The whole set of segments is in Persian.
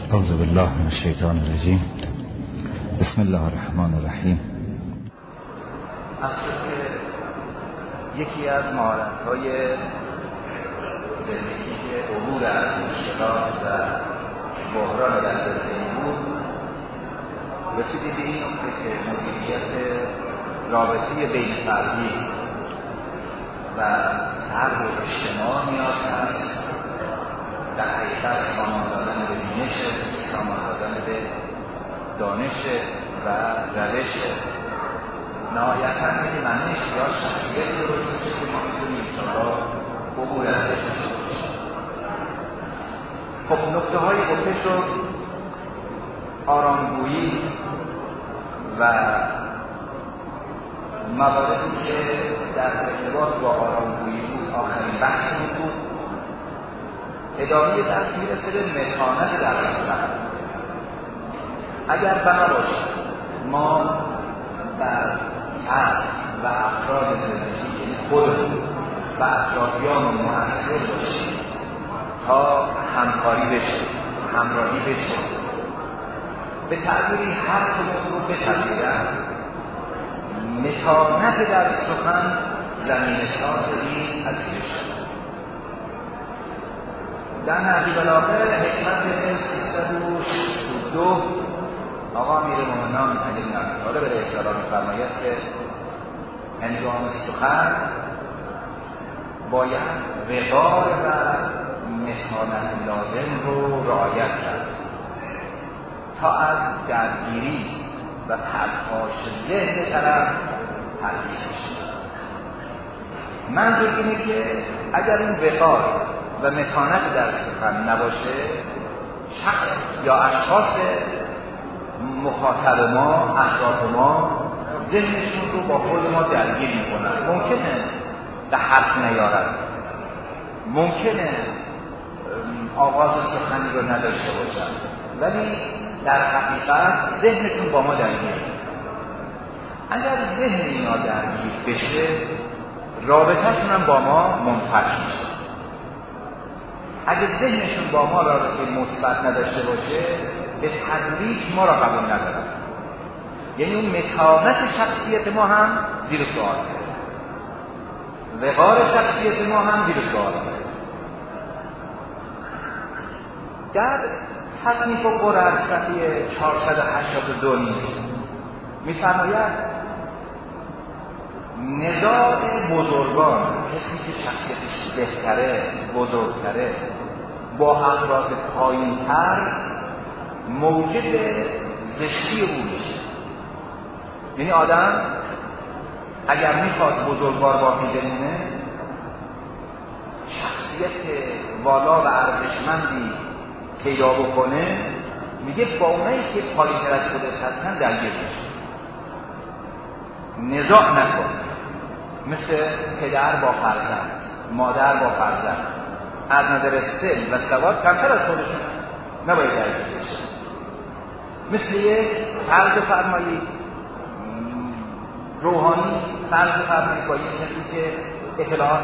اعوذ بالله من الشیطان الرجیم. بسم الله الرحمن الرحیم. اصلا که یکی از مهارت‌های زندگی که عبور از مشکلات و بحران در زندگی بود، رسیدیم به این نکته که مدیریت رابطه بین فردی و فرد و اجتماع نیاز هست. در حقیقت سامان دادن به بینش، سامان دادن به دانش و روش نهایتاً که معنیش یا شخصیت درست میشه که ما میتونیم انشاءالله عبور ازش داشته باشیم. خب نکته های گفته شد، آرامگویی و مواردی که در ارتباط با آرامگویی بود آخرین بحث بود. ادامه درس میرسه به متانت در سخن. اگر بنا باشد ما در فرد و افراد زندگی، یعنی خودمون و اطرافیانمون مؤثر باشیم تا همکاری بشه، همراهی بشه، به تعبیری هر کدوم رو بپذیرن، متانت در سخن زمینه‌ساز این پذیرش شد. در نهج بلاغه حکمت 362 آقا امیرالمومنین علی بن ابی طالب علیه السلام می‌فرماید که هنگام سخن باید وقار و متانت لازم رو رعایت کرد تا از درگیری و پرخاش ذهن طرف پرهیز شد. منظور اینه که اگر این وقار و متانت در سخن نباشه، شخص یا اشخاص مخاطب ما، اطراف ما ذهنشون رو با خود ما درگیر میکنن. ممکنه به حرف نیارن، ممکنه آغاز سخنی رو نداشته باشن، ولی در حقیقت ذهنشون با ما درگیر. اگر ذهن اینا درگیر بشه، رابطهشون هم با ما منفعل میشه. اگر ذهنشون با ما رابطه مثبت نداشته باشه، به تدریج ما را قبول ندارن. یعنی اون متانت شخصیت ما هم زیر سوال، وقار شخصیت ما هم زیر سوال. در تصنیف قرآن صفحه 482 نیست می‌فرماید نزاع بزرگان، کسی که شخصیتش بهتره، بزرگتره، با افراد پایین‌تر موجب زشتی او میشه. یعنی آدم اگر میخواد بزرگوار باقی بمونه، شخصیت والا و ارزشمندی پیدا بکنه، میگه با اونایی که پایین‌تر از خودت هستن درگیر بشه، نزاع نکن. مثل پدر با فرزند، مادر با فرزند، از نظر سن و سواد کمتر از خودشون نباید درگیر بشه. مثل یک فرض فرمایی روحانی، فرض فرمایی با یک کسی که اطلاعات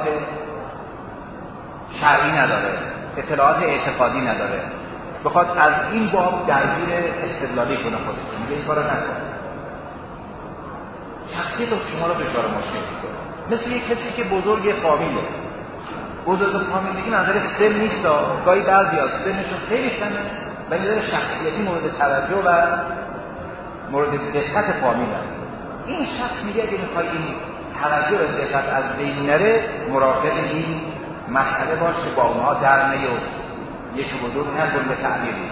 شرعی نداره، اطلاعات اعتقادی نداره، بخواد از این باب درگیر استدلالی کنه خودشون، میگه این کارو نکن. شخصیت شما رو دچار مشکل میکنه. مثل یک کسی که بزرگ فامیله، بزرگ فامیل میگه نظر سن نیست، گاهی بعضی‌ها سنشون خیلی کمه ولی نظر شخصیتی مورد توجه و مورد دقت فامیل هست. این شخص میگه اگه میخوای این توجه و دقت از بین نره، مراقب این مسئله باش که با اونها در نیفت، یک بزرگ نگل به تعبیری.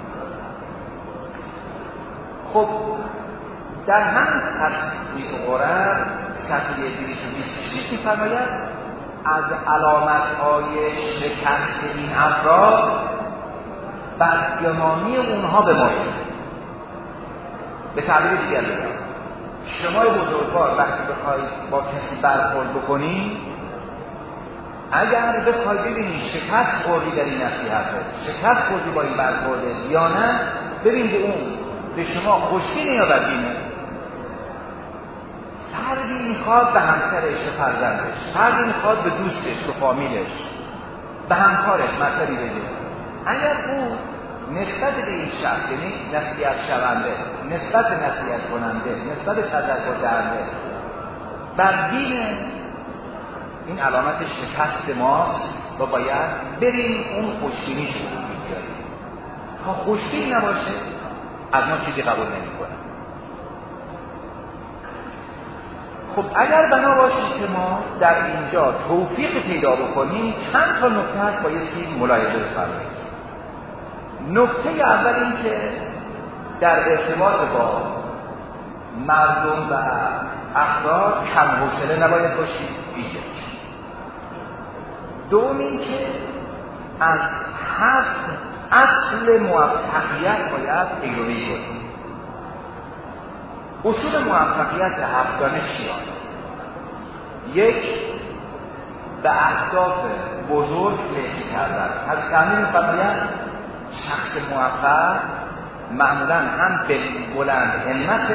خب در همین تصنیف قرآن صفحه 226 می‌فرماید از علامت‌های شکست این افراد بدگمانی اونها به ما. به تعبیر دیگر بگم، شما بزرگوار وقتی بخوای با کسی برخورد بکنی، اگر بخوای ببینی شکست خوردی در این نصیحته، شکست خوردی با این برخورده یا نه، ببین که اون به شما خوشبینه یا بدبینه. فردی میخواد به همسرش، به فرزندش، فردی میخواد به دوستش، به فامیلش، به همکارش مطلبی بگه. اگر او نسبت به این شخص، یعنی نصیحت شونده، نسبت به نصیحت کننده، نسبت به تذکر دهنده، بر دین این علامت شکست ماست و باید بریم اون خوشبینی شو بیاریم. تا خوشبین نباشه از ما چیزی قبول نمی‌کنه. خب اگر بنا باشه که ما در اینجا توفیق پیدا بکنیم، چند تا نکته هست بایستی ملاحظه بفرمایید. نکته اول این که در ارتباط با مردم و افراد کم حوصله نباید باشید. دوم این که از 7 اصل موفقیت باید پیروی کنیم. اصول موفقیت 7 چیه؟ 1. به اهداف بزرگ فکر کردن. از تعمیم فرمایند شخص موفق معمولا هم بلند همت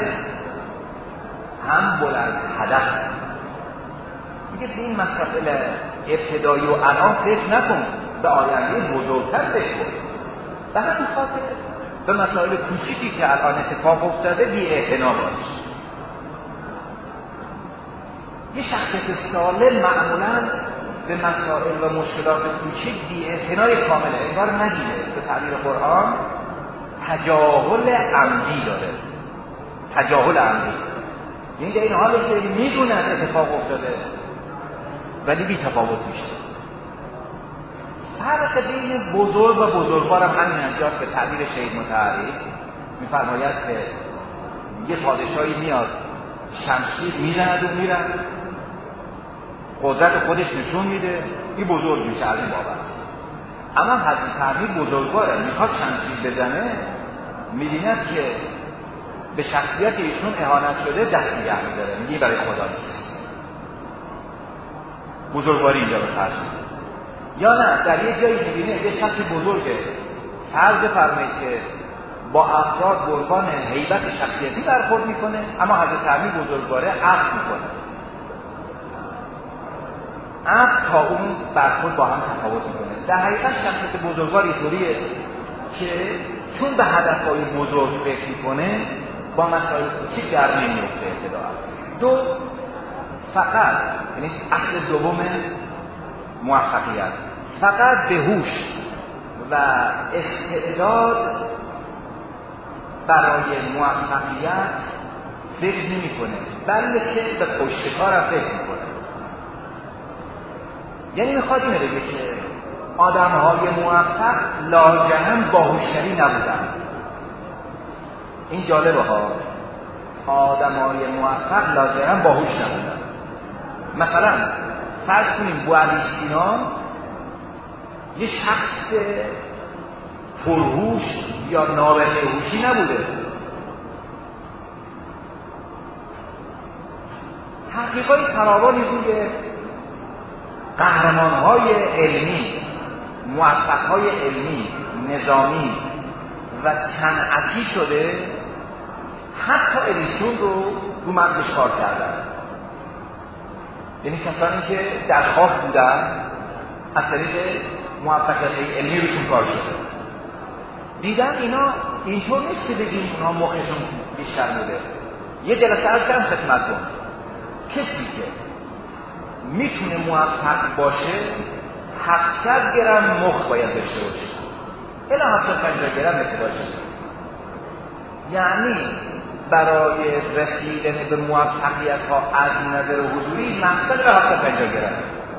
هم بلند هدف. میگه به این مسائل ابتدایی و الان فکر نکن، به آینده بزرگتر فکر کن. به همین خاطر به مسائل کوچیکی که الان اتفاق افتاده بی اعتنا باش. یه شخصیت سالم معمولا به مسائل و مشکلات کوچیک بی اعتنای کامله، انگار ندیده. به تعبیر قرآن تجاهل عمدی داره. تجاهل عمدی یعنی در این حالی که میدونن اتفاق افتاده ولی بی تفاوت میشه. فرق بین بزرگ و بزرگوار هم همین انجاست. به تعبیر شهید مطهری میفرماید که یه پادشاهی میاد شمشیر میزند و میرن، قدرت خودش نشون میده، این بزرگ میشه از این بابت. اما حضرت علی بزرگواره، میخواد شمشیر بزنه، میبیند که به شخصیت ایشون اهانت شده، دست نگه میداره، میگه برای خدا نیست. بزرگواری اینجا رو فرض میده. یا نه در یه جایی میبینه یه شخص بزرگه، فرض بفرمایید که با افراد قربان هیبت شخصیتی برخورد میکنه، اما حضرت علی بزرگواره عفو میکنه. عفو تا اون برخورد با هم تفاوت میکنه. در حقیقت شخصیت بزرگوار اینطوریه که چون به هدفهای بزرگ فکر میکنه با مسائل کوچیک در نمیفته ابتداء. 2. فقط، یعنی اصل دوم موفقیت، فقط به هوش و استعداد برای موفقیت فکر نمیکنه، بلکه به پشت کار فکر میکنه. یعنی میخواد اینه بگه که آدم‌های موفق لاجرم باهوشتری نبودن. این جالبه ها، آدم‌های موفق لاجرم باهوش نبودن. مثلا فرض کنیم بوعلی سینا یه شخص پرهوش یا نابغه هوشی نبوده. تحقیقات فراوانی روی قهرمان‌های علمی، موفق‌های علمی، نظامی و صنعتی شده، حتی ادیسون رو مغزش کار کردن. یعنی کسانی که در خواب بودن از طریق موفقیت علمی روشون کار شده. دیدن اینا اینطور نیست که بگیم اونها مخشون بیشتر بوده. یه جلسه از کردم خدمتتون، کسی که میتونه موفق باشه 700 گرم مخ باید داشته باشه، الا 750 گرم باشه. یعنی برای رسیدن به موفقیت ها از نظر حضوری مقصد به 750 گرم.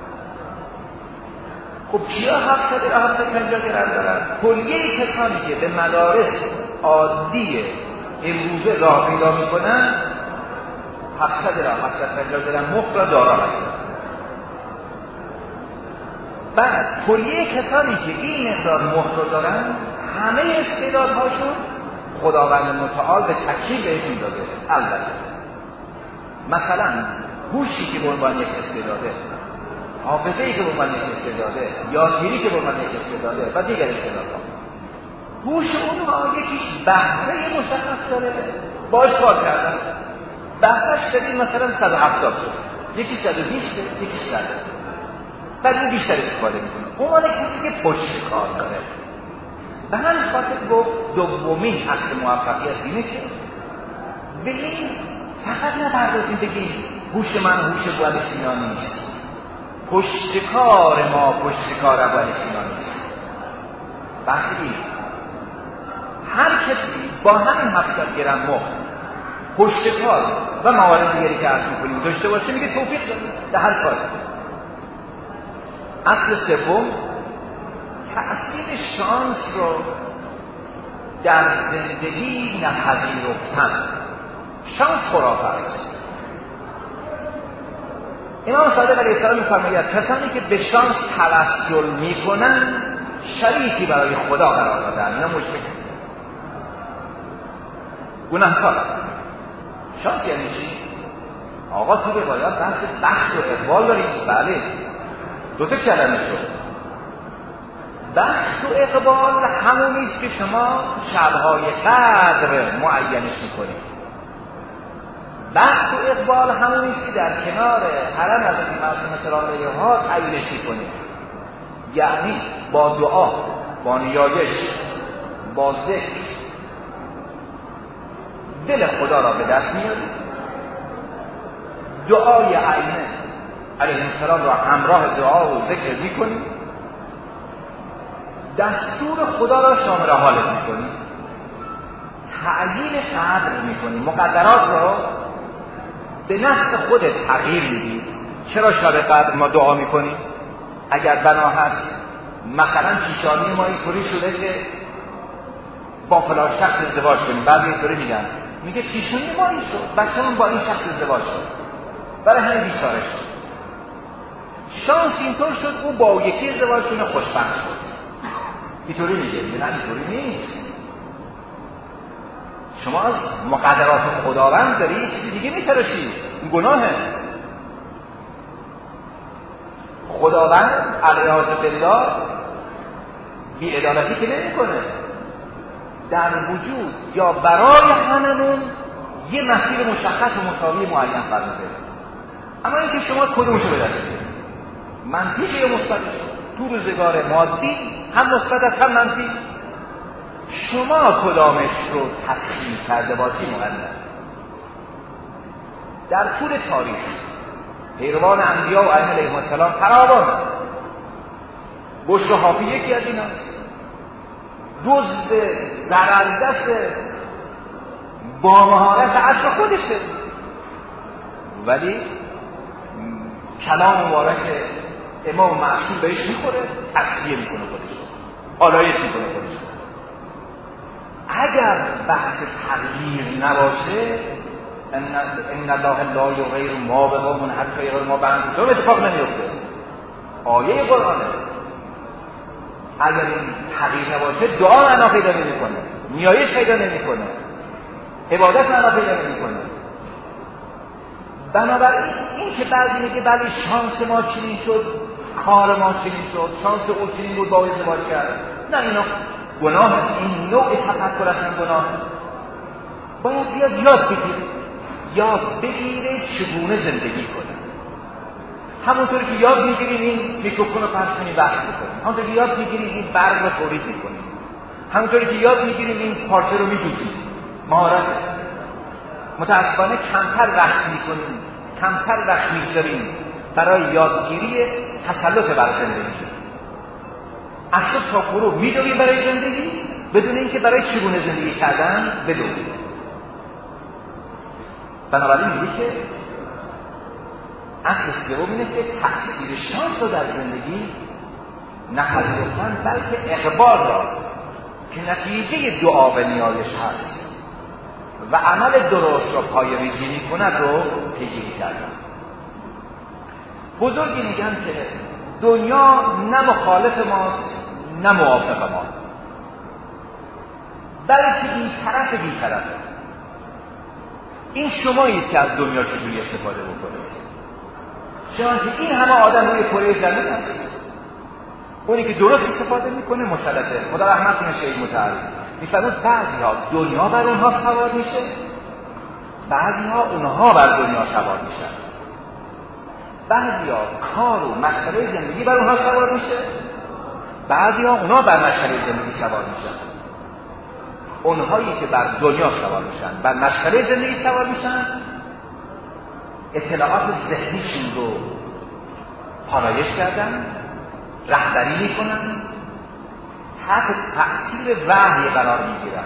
خب کیا 750 گرم دارن؟ کلیه کسانی که به مدارس عادی امروزه راه پیدا میکنن 750 گرم مخ را دارا هستند. بعد کلیه کسانی که این مقدار مخ را دارن، همه استعدادهاشون خداوند متعال به تکمیل بهشون داده. البته مثلا هوشی که به عنوان یک استعداده، حافظه‌ای که به عنوان یک استعداده، یادگیری که به عنوان یک استعداده و دیگر استعدادها، هوش اونها یکیش بهره مشخص داره، باش کار کردن، بهرهش شدید مثلا 170 شد، یکی 120، یکی 100، بعد اون بیشتر استفاده میکنه. اون کسی که پشت کار داره، به همین خاطر گفت دومین اصل موفقیت اینه که به این فقط نپردازیم بگیم هوش من هوش ابوعلی سینا نیست، پشتکار ما پشتکار ابوعلی سینا نیست. بحثی هر کسی با همین 700 گرم مخ پشتکار و موارد دیگری که عرض می‌کنیم داشته باشه میگه توفیق داریم در هر کاری. اصل سوم تأثیر شانس رو در زندگی نپذیرفتن. شانس خرافه است. امام صادق علیه السلام می‌فرماید کسانی که به شانس توسل می‌کنند شریکی برای خدا قرار دادن، اینا مشرکن، گناهکارن. شانس یعنی چی؟ آقا تو به باید بحث بخت و اقبال داریم. بله، دو تا کلمه شد. بخت و اقبال همونیست که شما شب‌های قدر معینش می‌کنید. بخت و اقبال همونیست که در کنار حرم حضرت معصومه سلام علیها تعیینش می‌کنید. یعنی با دعا، با نیایش، با ذکر دل خدا را به دست میارید. دعای ائمه علیهم السلام را همراه دعا و ذکر میکنید. دستور خدا را شامل حالت میکنید. تعیین قدر میکنید. مقدرات را به نفس خودت تغییر میدید. چرا شب قدر ما دعا میکنیم؟ اگر بنا هست مثلا پیشانی ما اینطوری شده که با فلان شخص ازدواج کنیم، بعضی اینطوری میگن، میگه پیشونی ما این شد، بچه‌مون با این شخص ازدواج شد، برای همین بیچاره شد. شانس اینطور شد او با یکی ازدواج کنه خوشبخت شد. اینطوری میگه، نه اینطوری نیست. شما از مقدرات خداوند داری یه چیزی دیگه میتراشی، این گناهه. خداوند علیاذ بالله بی‌عدالتی که نمی‌کنه. در وجود یا برای هممون یه مسیر مشخص و مساوی معین قرار بده. اما اینکه شما کدومشو بدید، منفیش یا مثبت، تو روزگار مادی هم مثبت است هم منفی، شما کدامش رو تسخیر کرده باشی مقدر. در طول تاریخ پیروان انبیا و ائمه علیهم السلام فراوان. بشر حافی یکی از ایناست. دزد زرندست با مهارت عصر خودشه، ولی کلام مبارک امام معصوم بهش میخوره، تصفیه میکنه خودش، آلایش میکنه خودش. اگر بحث تغییر نباشه، ان الله لا یغیر ما بقوم حتی یغیر ما بانفسهم، اتفاق نمیفته. آیه قرآنه. اگر این تغییر نباشه دعا معنا پیدا نمیکنه، نیایش پیدا نمیکنه، عبادت معنا پیدا نمیکنه. بنابراین این که بعضی میگه بله شانس ما چنین شد، کار ما چنین شد، شانس او چنین بود با ازدواج کرد، نه اینا گناه. این نوع تفکر اصلا گناه. باید یاد بگیره چگونه زندگی کنه. همونطوری که یاد میگیریم این میکروفون رو پس کنیم بحث بکنیم، همونطوری که یاد میگیریم این برق رو تولید میکنیم، همونطوری که یاد میگیریم این پارچه رو میدوزیم. مهارت. متاسفانه کمتر وقت میکنیم، کمتر وقت میگذاریم برای یادگیری تسلط بر زندگی. از صبح تا غروب میدویم برای زندگی بدون اینکه برای چگونه زندگی کردن بدونیم. بنابراین میگه که اصل سوم اینه که تأثیر شانس رو در زندگی نپذیرفتن، بلکه اقبال را که نتیجه دعا و نیایش هست و عمل درست را پایه‌ریزی می‌کند رو پیگیری کردن. بزرگی میگن که دنیا نه مخالف ماست نه موافق ما، بلکه بی‌طرفه. این شمایید که از دنیا چجوری استفاده بکنید. چنانکه این همه آدم روی کره زمین هست، اونی که درست استفاده میکنه مسلطه. خدا رحمت کنه شهید متعلی میفرمود بعضی ها دنیا بر اونها سوار میشه، بعضی ها اونها بر دنیا سوار میشن، بعضی ها کار و مسئله زندگی بر اونها سوار میشه، بعضی ها اونا بر مشعله زندگی سوار میشن، اونهایی که بر دنیا سوار میشن بر مشعله زندگی سوار میشن، اطلاعات ذهنیشون رو پالایش کردن، رهبری میکنن، تحت تأثیر وحی قرار میگیرن.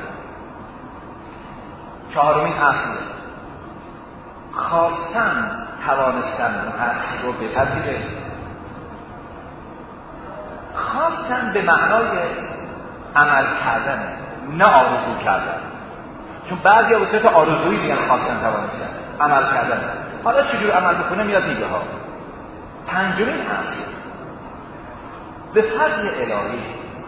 چهارمین اصل خواستن توانستن هست رو بپذیره. خواستن به معنای عمل کردن، نه آرزو کردن، چون بعضی ها به صورت آرزویی میگن خواستن توانستن، عمل کردن. حالا چجور عمل بکنه میاد میگه ها. پنجمین اصل به فضل الهی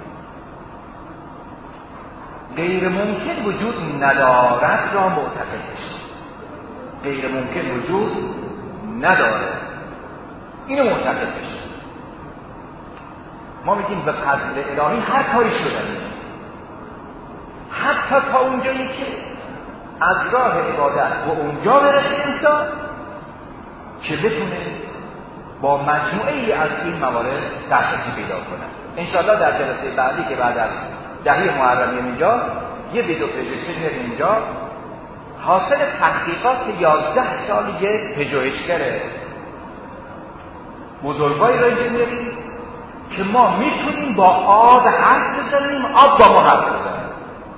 غیر ممکن وجود ندارد را معتقد بشید. غیر ممکن وجود نداره، اینو معتقد بشید. ما میگیم به فضل الهی هر کاری شده، حتی تا اونجایی که از راه عبادت و اونجا برسه انسان که بتونه با مجموعه ای از این موارد دسترسی پیدا کنه. انشاءالله در جلسه بعدی که بعد از دهه محرم اینجا یه ویدیو پژوهشی میاد اینجا، حاصل تحقیقات 11 سال یک پژوهشگر بزرگواری را اینجا میاریم که ما میتونیم با آب حرف بزنیم، آب با ما حرف بزنیم.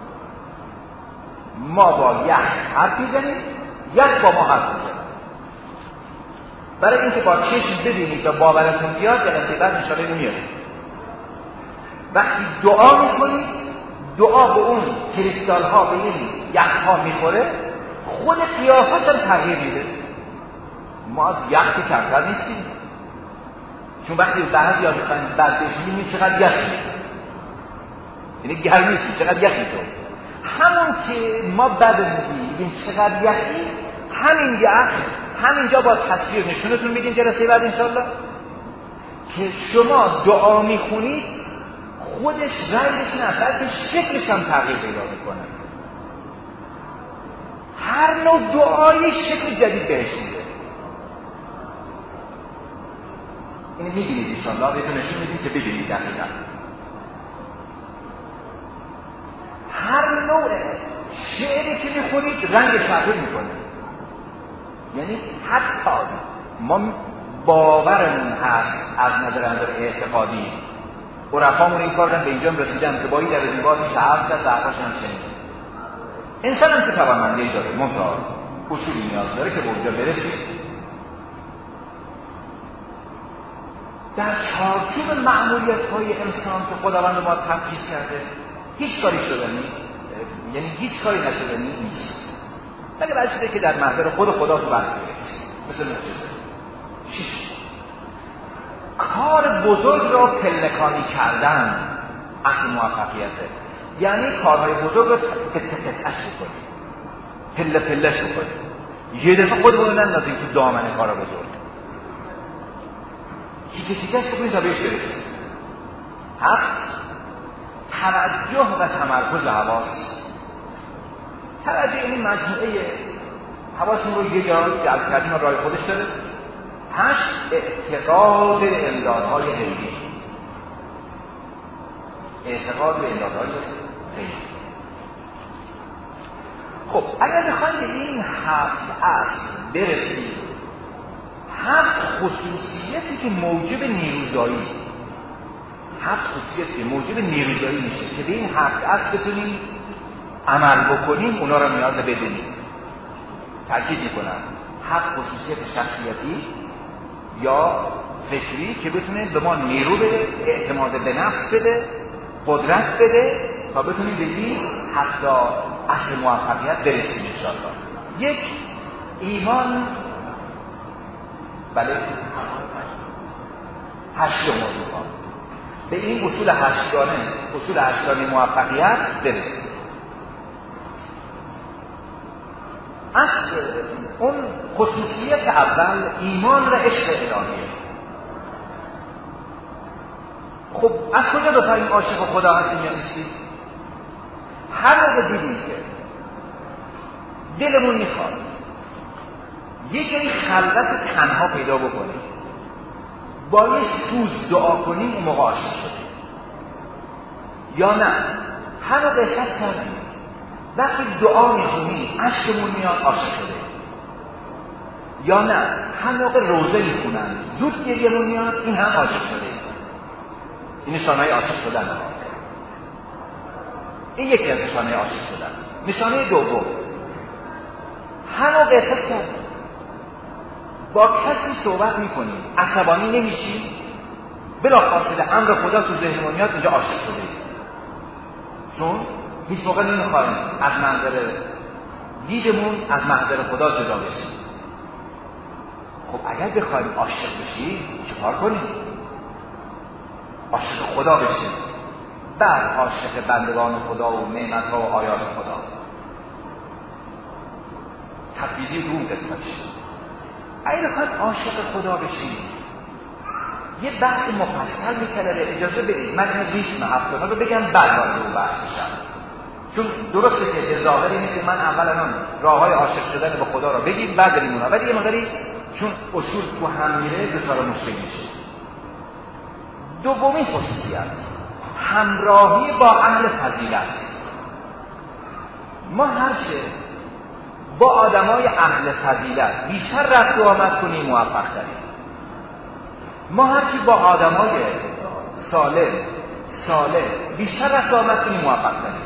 ما با یخ حرف بزنیم، یخ با ما حرف بزنیم. برای اینکه با چشم ببینید تا باورتون بیاد جلسه بعد انشاءالله اینو میاریم. وقتی دعا میکنید، دعا به اون کریستال ها به این یخ ها میخوره، خود قیافه‌اش هم تغییر میده. ما از یخ که کمتر نیستیم، چون وقتی بعضی ها میخواین بعد بشینیم چقدر یخی، یعنی گرمی چقدر یخی تو. همون که ما بعد میگیم چقدر یخی، همین یخ همینجا با تصویر نشونتون میدیم جلسه بعد انشاءالله که شما دعا میخونید خودش رنگش نه بلکه شکلش هم تغییر پیدا میکنه. هر نوع دعایی شکل جدید بهش میده. اینو میبینید انشاءالله، بهتون نشون میدیم که ببینید دقیقا. هر نوع شعری که میخونید رنگش تغییر میکنه. یعنی حتی ما باورمون هست از نظر اعتقادی، عرفامون این کار به اینجا رسیدن که با این در دیوار میشه حرف زد و حرفاش هم شنید. انسان هم که توانمندی داره، منتها اصولی نیاز داره که به اونجا برسید. در چارچوب معمولیت‌های انسان که خداوند ما تفکیک کرده هیچ کاری شدنی، یعنی هیچ کاری نشدنی نیست. مگه بعد شده که در محضر خود خدا تو بحث بگیرید مثل معجزه. چیش کار بزرگ را پلکانی کردن اصل موفقیته. یعنی کارهای بزرگ رو تک-تکش بکنید، پله پلهش بکنید، یه دفعه خودمون نندازیم تو دامن کار بزرگ، تیکه-تیکش بکنید تا بهش برسید. هفت، توجه و تمرکز حواس. توجه این مجموعه حواسمون رو یه جا جلب کردیم و راه خودش داره. 8، اعتقاد امدادهای غیبی. اعتقاد به امدادهای غیبی. خب اگر بخوایم به این 7 اصل برسیم، 7 خصوصیتی که موجب نیروزایی، 7 خصوصیتی که موجب نیروزایی میشه که به این 7 اصل بتونیم عمل بکنیم، اونا رو نیاز بدونیم. تأکید میکنم 7 خصوصیت شخصیتی یا فکری که بتونه به ما نیرو بده، اعتماد به نفس بده، قدرت بده تا بتونیم به این حتی اصل موفقیت برسیم انشاءالله. 1، ایمان. بله 8 موضوع به این اصول 8گانه موفقیت برسیم. اصل اون خصوصیت اول ایمان و عشق الهیه. خب از کجا بفهمیم عاشق خدا هستیم یا نیستیم؟ هر موقع دیدیم که دلمون میخواد یه جایی خلوت تنها پیدا بکنیم، با یه سوز دعا کنیم، اون موقع عاشق شدیم. یا نه همه قصت کردیم وقتی دعا میخونی اشکمون میاد عاشق شده، یا نه هم موقع روزه میخونن زود گریه‌مون میاد این هم عاشق شده. این نشانه‌های عاشق شدن ها. این یکی از نشانه‌های عاشق شدن. نشانه دوم، هم موقع احساس کردیم با کسی صحبت میکنیم عصبانی نمیشیم، بلافاصله امر خدا تو ذهنمون میاد اینجا عاشق شده، چون هیچ موقع نمیخوایم از منظر دیدمون از محضر خدا جدا بشیم. خب اگر بخوایم عاشق بشیم چیکار کنیم؟ عاشق خدا بشیم، بعد عاشق بندگان خدا و نعمت‌ها و آیات خدا. تفویضی رو قسمت شیم. اگر بخوایم عاشق خدا بشیم یه بحث مفصل می‌طلبه، اجازه بدید من این ریتم هفته‌ها رو بگم بعد وارد اون بحث بشم، چون درسته که ظاهر اینه که من اول الان راه‌های عاشق شدن به خدا رو بگیم بعد بریم اونها، ولی یه مقداری چون اصول تو هم میره دوتا مشکل میشه. دومین خصوصیت همراهی با اهل فضیلت. ما هرچه با آدمای اهل فضیلت بیشتر رفت و آمد کنیم موفق تریم. ما هرچی با آدمای صالح بیشتر رفت و آمد کنیم موفق تریم.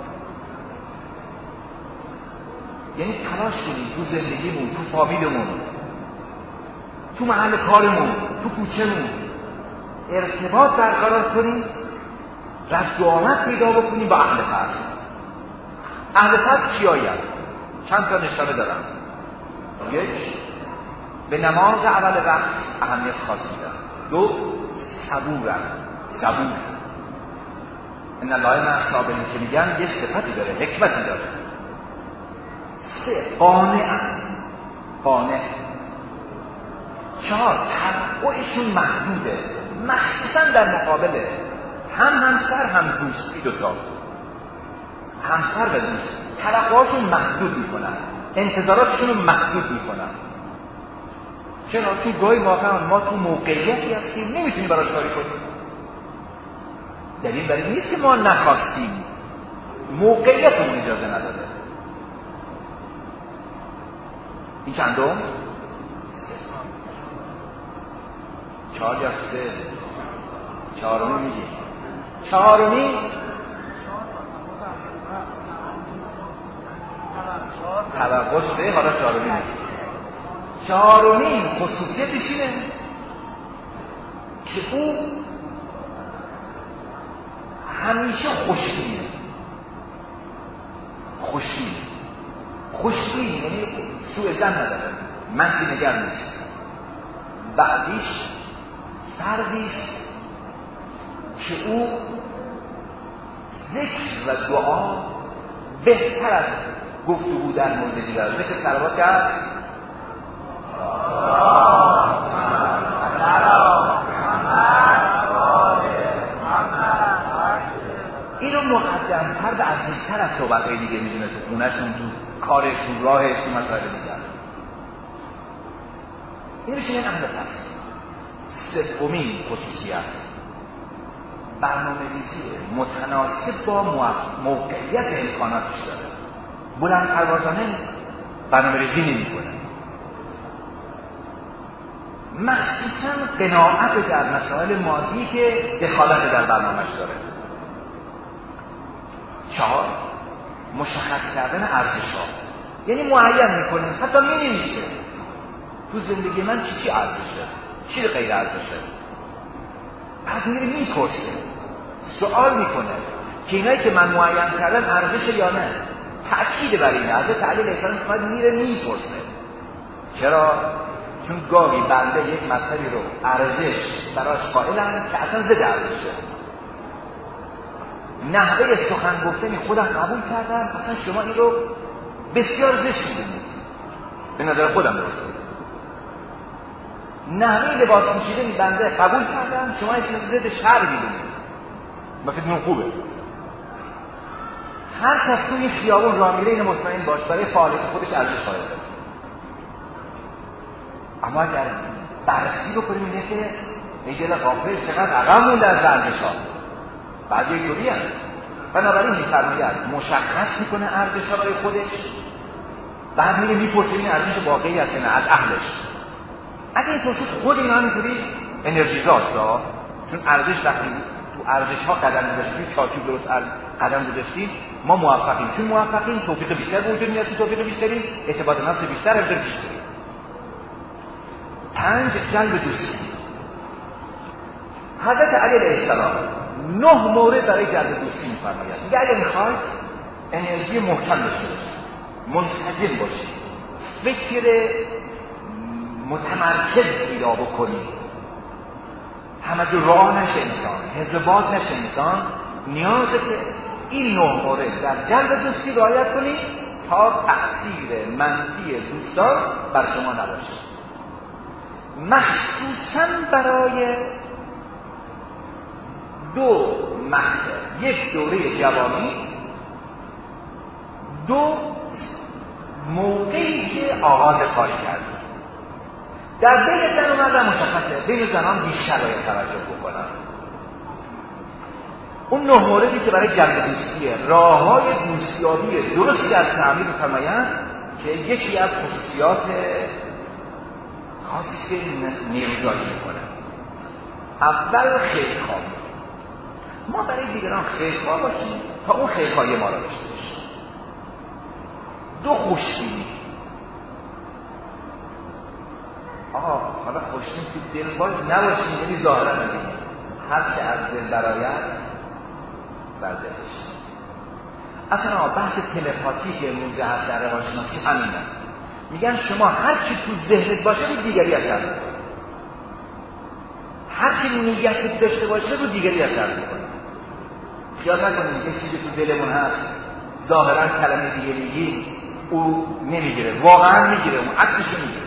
یعنی تلاش کنیم تو زندگیمون، تو فامیلمون، تو محل کارمون، تو کوچه‌مون ارتباط برقرار کنیم، رفت و آمد پیدا بکنیم با اهل فضل. اهل فضل کیاین؟ چند تا نشانه دارم. یک، به نماز اول وقت اهمیت خاصی دارن. دو، صبور. ان الله مع الصابرین که میگن یه صفتی داره، حکمتی داره. سه، قانع. چهار، تنوعشون محدوده، مخصوصا در مقابل همسر هم دوستی. دوتا همسر و دوست توقعاتشون محدود میکنن، انتظاراتشون رو محدود میکنن. چرا؟ چون گاهی ما تو موقعیتی هستیم نمیتونیم براش کاری کنیم. دلیل برای نیست که ما نخواستیم، موقعیتمون اجازه نداده. این چندم؟ چهار یا سه؟ چهارمی میگیم. چهارمی توقع شده، حالا چهارمی میگیم. چهارمی خصوصیتش اینه که او همیشه خوشبین یعنی سوء ظن نداره، منفی نگر نیست. بعدیش فردیست که او ذکر و دعا بهتر از گفتگو در مورد دیگر. ذکر صلوات کرد، اینو مقدم‌تر و عزیزتر از صحبت‌های دیگه میدونه، تو خونه‌شون، تو کارش، تو راهش، تو مسائل دیگر. این میشه این اهل فضل. سومین خصوصیت برنامه‌ریزی متناسب با موقعیت امکاناتش داره. بلند پروازانه برنامه‌ریزی نمی‌کنه. مخصوصاً قناعت در مسائل مادی که دخالت در برنامه‌اش داره. چهار، مشخص کردن ارزش‌ها. یعنی معین می‌کنه، حتی می‌نویسه تو زندگی من چی ارزشه، چی غیر ارزشه. پس میره میپرسه، سوال میکنه که اینایی که من معین کردم ارزشه یا نه. تأکید بر این حضرت علی علیه السلام میره میپرسه. چرا؟ چون گاهی بنده یک مطلبی رو ارزش براش قائلن که اصلا ضد ارزشه. نحوه سخن گفتنی خودم قبول کردم، اصلا شما این رو بسیار زشت می‌دونید، به نظر خودم درسته. نحوه لباس پوشیدنی بنده قبول کردم، شما این ضد شرع می‌دونید، مثلا خوبه. هر کس توی خیابون راه میره اینو مطمئن باش برای فعالیت خودش ارزش قائل داره. اما اگر بررسی بکنیم اینه که ای دل غافل چقدر عقب مونده از ارزش‌ها. بعضی اینطوری هست. بنابراین میفرماید مشخص میکنه ارزش ها برای خودش، بعد میره میپرسه این ارزش واقعی هست نه از اهلش. اگه این پرسید خود اینا اینطوری انرژیزاست، چون ارزش وقتی تو ارزش ها قدم گذاشتیم، چارچوب درست قدم گذاشتیم، ما موفقیم. چون موفقیم توفیق بیشتر وجود میاد، تو توفیق بیشتری اعتماد نفس بیشتر از بیشتری. 5 جلب دوستی. حضرت علی علیه السلام 9 مورد برای جلب دوستی می‌فرماید. میگه اگه می‌خواید انرژی محکم داشته باشید، منسجم باشید، فکر متمرکز پیدا بکنید، همه جو راه نشه انسان، هزبات نشه انسان، نیازه که این 9 مورد در جلب دوستی رعایت کنید تا تأثیر منفی دوستان بر شما نباشه. مخصوصاً برای 2 مقطع، یک دوره جوانی، 2 موقعی که آغاز کاری کردید. در بین زن و مرد مشخصه، بین زنان بیشتر باید توجه بکنن. اون 9 موردی که برای جلب دوستیه، راه‌های دوستیابی درستی از تعمیر می‌فرمایند که یکی از خصوصیات خاصی که نیروزایی می‌کنه. اول خیرخواهی. ما برای دیگران خیرخواه باشیم تا اون خیرخواهی ما را داشته باشه. 2 خوشبینی. حالا خوشبین که دلباز نباشیم، یعنی ظاهرا نبینیم، هر چه از دل برآید بر دلش. اصلا بحث تلپاتی که امروز هست در روانشناسی همینه. میگن شما هر چی تو ذهنت باشه رو دیگری اثر میکنه، هر چی نیتت داشته باشه رو دیگری اثر میکنه. خیال نکنید یه چیزی تو دلمون هست ظاهرا کلمه دیگه میگی او نمیگیره، واقعا میگیره، اون عکسش میگیره.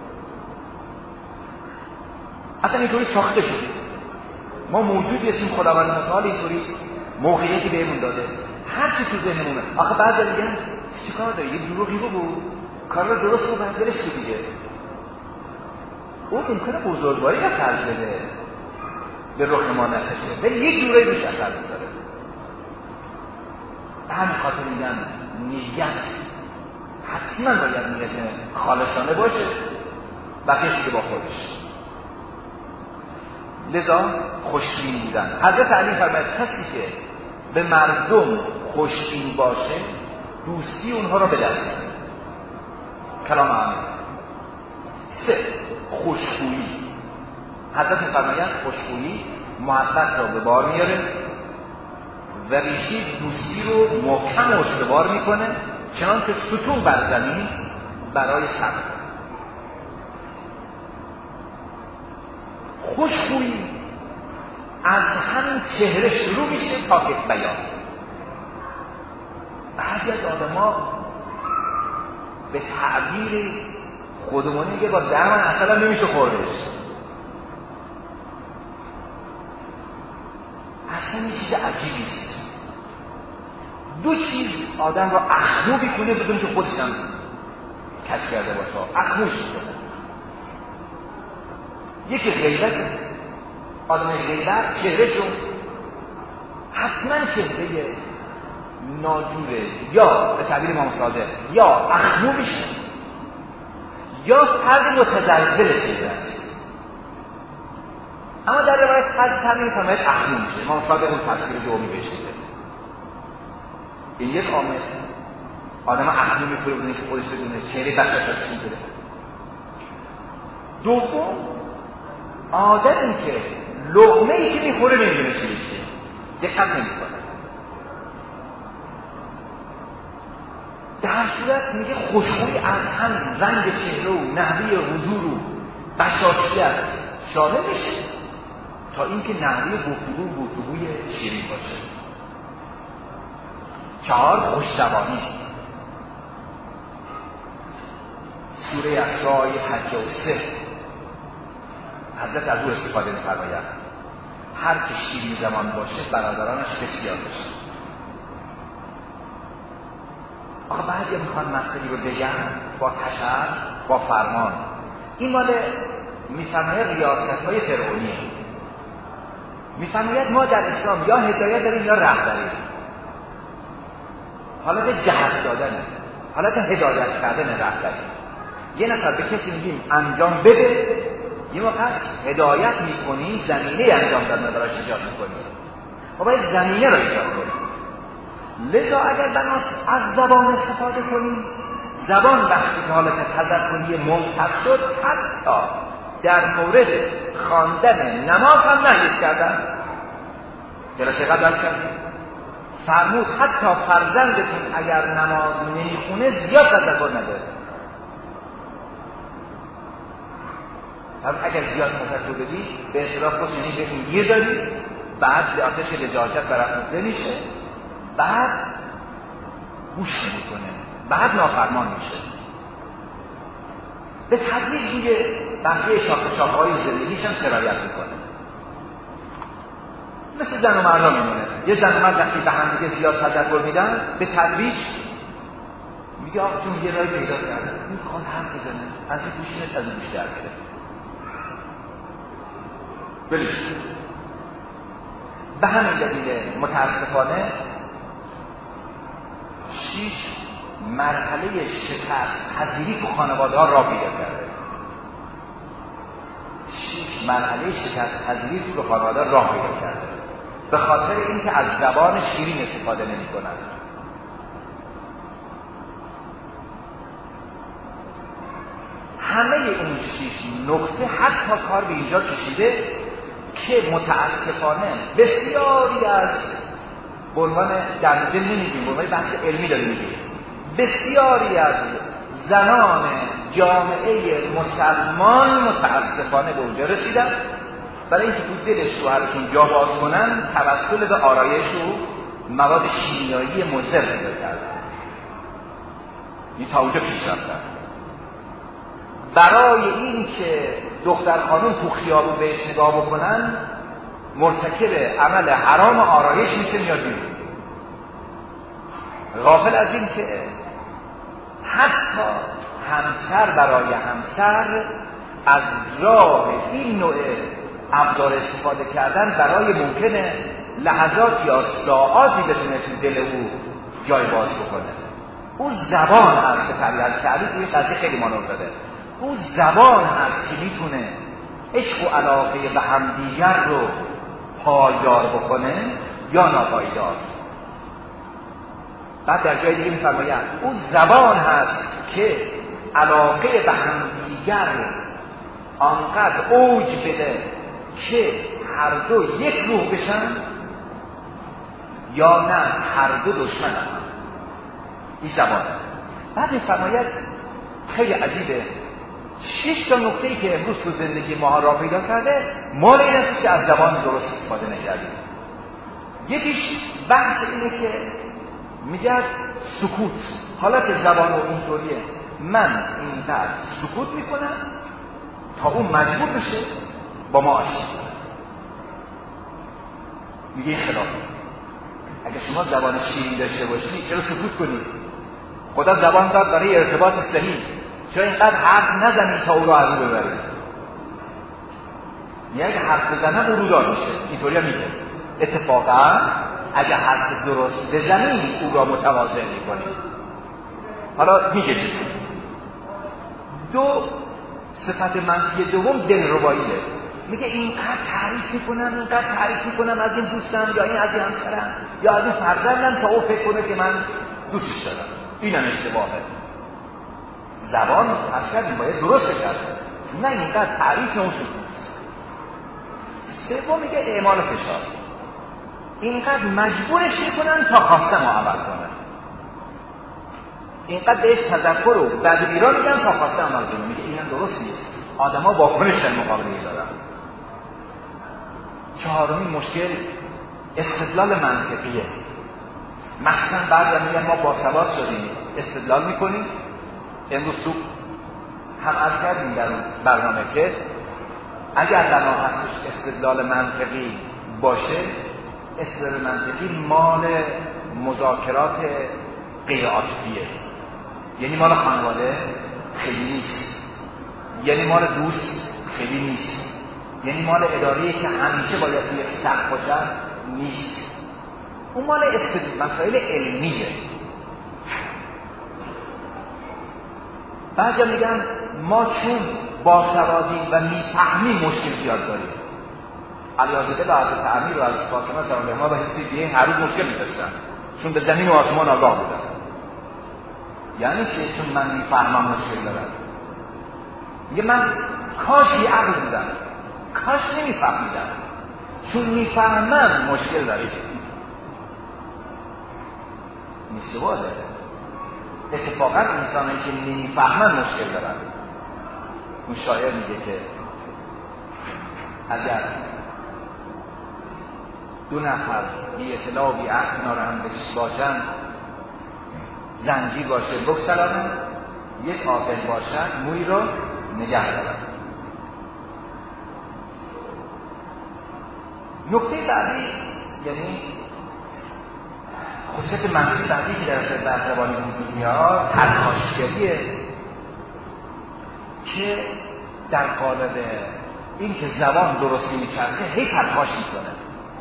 اصلا اینطوری ساخته شده. ما موجودی هستیم، خداوند متعال اینطوری موقعیتی بهمون داده، هر چی تو ذهنمونه. آخه بعضی میگن چیکار داری، یه دروغی بگو، کار رو درست رو بردارش دیگه. اون ممکنه بزرگواری را خرج بده، به رخ ما نکشه، ولی یک جورایی روش اثر بذاره. به همین خاطر میگن نیت حتما باید نیت خالصانه باشه، بقیه که با خودش. لذا خوشبین بودن. حضرت علی فرماید کسی که به مردم خوشبین باشه دوستی اونها را به دست میاره. کلام عامی. 3 خوشخویی. حضرت فرماید خوشخویی محبت را به بار میاره و ریشه دوستی رو محکم و استوار میکنه، چنان که ستون بر زمین برای صبر. خوشخویی از همین چهره شروع میشه تا که بیان. بعضی از آدم‌ها به تعبیر خودمونی که با درمان اصلا نمیشه خوردش. اصلا این چیز عجیبیست. 2 چیز آدم را اخمو میکنه بدون که خودش هم کشف کرده باشه. اخموش میکنه. یکی غیبت. آدم غیبت چهرهشون حتما چهره ناجوره، یا به تعبیر امام صادق یا اخمو میشه یا فرد متزلزل چهره است. اما در روایت فرد تعبیر فرماید اخمو میشه. امام صادق اون تفسیر دومی بهش میده. این یک عامل، آدم اخمو میکنه بدون که خودش بدونه، چهره بشرش میده. دوم، آدمی که لقمه ای که میخوره نمیدونه چی میشه، دقت نمیکنه. در صورت میگه خوشخویی از هم رنگ چهره و نحوه حضور و بشاشیت شامل میشه تا اینکه نحوه گفتگوی شیرین باشه. 4 خوش‌زبانی. سوره اسراء 53 حضرت از او استفاده می‌فرماید. هر که شیرین زبان باشه برادرانش بسیار بشه. آخه بعضی میخوان مقصدی رو بگن با تشر، با فرمان. این مال میفرماید ریاست‌های فرعونیه. میفرماید ما در اسلام یا هدایت داریم یا رهبری. حالت جهت دادنه، حالت هدایت کردن رهبری. یه نفر به کسی میگیم انجام بده، یه موقع هدایت میکنیم، زمینه انجام دادن براش ایجاد میکنیم. ما باید زمینه رو ایجاد کنیم. لذا اگر بناست از زبان استفاده کنیم، زبان وقتی که حالت تذکری ممتد شد، حتی در مورد خواندن نماز هم نهیش کردن. جلسه قبل از کردیم فرمود حتی فرزندتون اگر نماز نمیخونه زیاد تذکر نده. اگر زیاد تذکر بدی به اصطلاح خود یعنی بهتون گیر دادی، بعد به آتش لجاجت برافروخته میشه، بعد گوش نمیکنه، بعد نافرمان میشه. به تدریج دیگه بقیه شاخه‌های زندگیش هم سرایت میکنه. مثل زن و مرد میمونه. یه زن و مرد وقتی به هم دیگه زیاد تذکر میدن، به تدریج میگه آقا چون یه رای پیدا کرده، میخواد حرف بزنه، از این گوشینت از این گوش در بره. بلش. به همین دلیل متاسفانه 6 مرحله شکست پذیری تو خانواده ها را پیدا کرده. 6 مرحله شکست پذیری تو خانواده ها راه پیدا کرده. به خاطر اینکه از زبان شیرین استفاده نمی‌کنن. همه اون 6 نکته حتی کار به اینجا کشیده که متاسفانه بسیاری از به عنوان در نظر نمیگیم، به عنوان بحث علمی داریم میگیم، بسیاری از زنان جامعه مسلمان متاسفانه به اونجا رسیدن برای اینکه تو دل شوهرشون جا باز کنن توسل به آرایش و مواد شیمیایی مضر پیدا کردن. این تا اونجا پیش رفتن. برای این که دختر خانم تو خیابون بهش نگاه بکنن مرتکب عمل حرام آرایش میشه، میاد بیرون. غافل از این که حتی همسر برای همسر از راه این نوع ابزار استفاده کردن برای ممکنه لحظات یا ساعاتی بتونه تو دل او جای باز بکنه. او زبان هست که فریاد کردید این قضیه خیلی مانور داده. او زبان هست که میتونه عشق و علاقه به همدیگر رو پایدار بکنه یا ناپایدار. بعد در جای دیگه میفرماید او زبان هست که علاقه به همدیگر آنقدر اوج بده که هر دو یک روح بشن یا نه هر دو دشمن هم. این زبان. بعد میفرماید خیلی عجیبه 6 تا نکته‌ای که امروز تو زندگی ما را پیدا کرده مال این است که از زبان درست استفاده نکردیم. یکیش بحث اینه که میگه سکوت. حالا که زبان و اینطوریه من اینقدر سکوت میکنم تا اون مجبور بشه با ما آشتی کنه. میگه این خلافه. اگه شما زبان شیرین داشته باشید چرا سکوت کنید؟ خدا زبان داد برای ارتباط صحیح. چرا اینقدر حرف نزنید تا او رو از رو ببرید؟ اگه حرف بزنم او رو دار میشه. اینطوری هم میگه اتفاقا اگه حرف درست بزنید او را متوازن میکنید. حالا میگشید. دو صفت منفی دوم دلرباییه. میگه اینقدر تعریف میکنم از این دوستم یا این از این همسرم یا از این فرزندم تا او فکر کنه که من دوستش دارم. اینم اشتباهه. زبان اصلا باید درست بشه. نه اینقدر تعریف اون سکوت. سوم میگه اعمال فشار. اینقدر مجبورش میکنن تا خواسته ما عمل کنه. اینقدر بهش تذکر و بدبیرا میگن تا خواسته عمل کنه. میگه اینم درست نیست. آدما واکنش در مقابله دارن. چهارمین مشکل استدلال منطقیه. مثلا بعضی میگن ما باسواد شدیم استدلال میکنیم. امروز صبح هم عرض کردیم در برنامه که اگر بنا هستش استدلال منطقی باشه، استدلال منطقی مال مذاکرات غیر عاطفیه، یعنی مال خانواده خیلی نیست، یعنی مال دوست خیلی نیست، یعنی مال اداریه که همیشه باید توی سقف باشن نیست. اون مال مسائل علمیه. بعضیا میگن ما چون باسوادیم و میفهمیم مشکل زیاد داریم. علی‌آزاده و حضرت امیر و حضرت فاطمه سلام علیهما و حضرت هر روز مشکل می‌داشتن چون به زمین و آسمان آگاه بودن. یعنی چه؟ چون من میفهمم مشکل دارم. میگه من کاش بی عقل بودم، کاش نمیفهمیدم، چون میفهمم مشکل دارید. میشواه داره. اتفاقا انسانی که نمیفهمن مشکل دارن. اون شاعر میگه که اگر دو نفر بی اطلاع بی عقل کنار هم باشن، زنجیر باشه بگسلانن، یک عاقل باشن موی رو نگه دارن. نکته بعدی یعنی خصوصیت منفی بعدی که در بحث‌روانی وجود میاد پرخاشگریه که در قالب این که زبان درست نمی‌چرخه هی پرخاش میکنه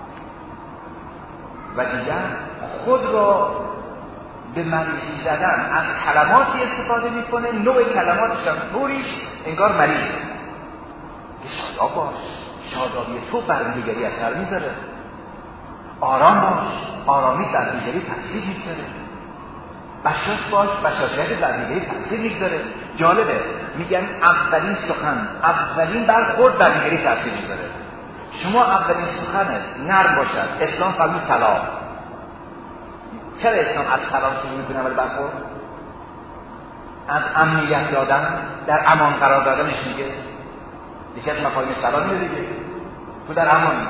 و دیگر خود را به مریضی زدن از کلماتی استفاده میکنه، نوع کلماتش هم طوریش انگار مریض که شاداب باش، شادابی تو بر دیگری اثر میذاره، آرام باش، آرامی در دیگری تاثیر میذاره، بشاش باش، بشاشیت در دیگری تاثیر میذاره. جالبه میگن اولین سخن، اولین برخورد در دیگری تاثیر میذاره. شما اولین سخنت نرم باشد، اسلام فرمود سلام. چرا اسلام از سلام شروع میکنه ولی برخورد؟ از امنیت دادن، در امان قرار دادنش میگه. یکی از مفاهیم سلام میگه دیگه تو در امانی.